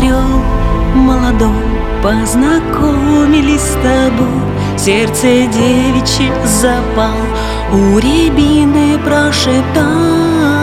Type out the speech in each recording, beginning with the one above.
орел молодой, познакомились с тобой. Сердце девичье запал, у рябины прошептал.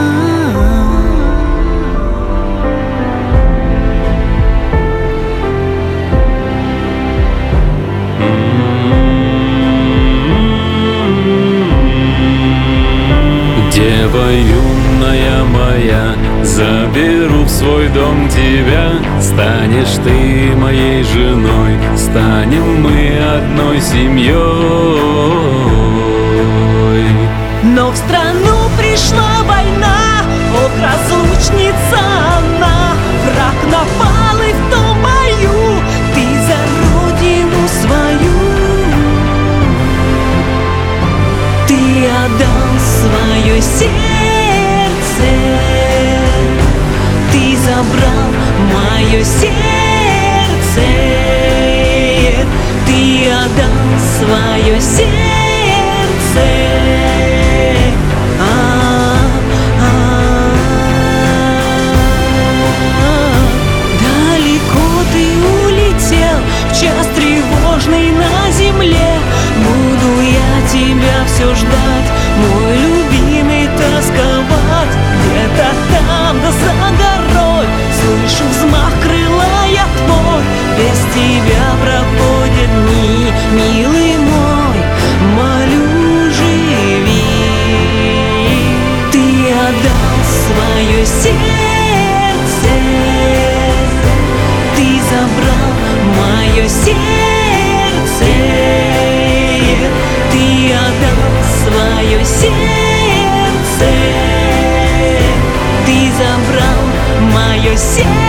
Дева юная моя, заберу в свой дом тебя. Станешь ты моей женой, станем мы одной семьей. Но в страну пришла война, ох, разлучница она. Враг напал и в том бою ты за родину свою. Ты отдал свое сердце, ты забрал мое сердце. Ты отдал свое сердце. Далеко ты улетел, в час тревожный на земле. Буду я тебя все ждать, мой любимый, тосковать. Где-то там, да за горой, слышу взмах крыла я твой. Без тебя проходят дни, милый мой, молю, живи. Ты отдал свое сердце, ты забрал мое сердце. Ты отдал свое сердце, ты забрал мое сердце.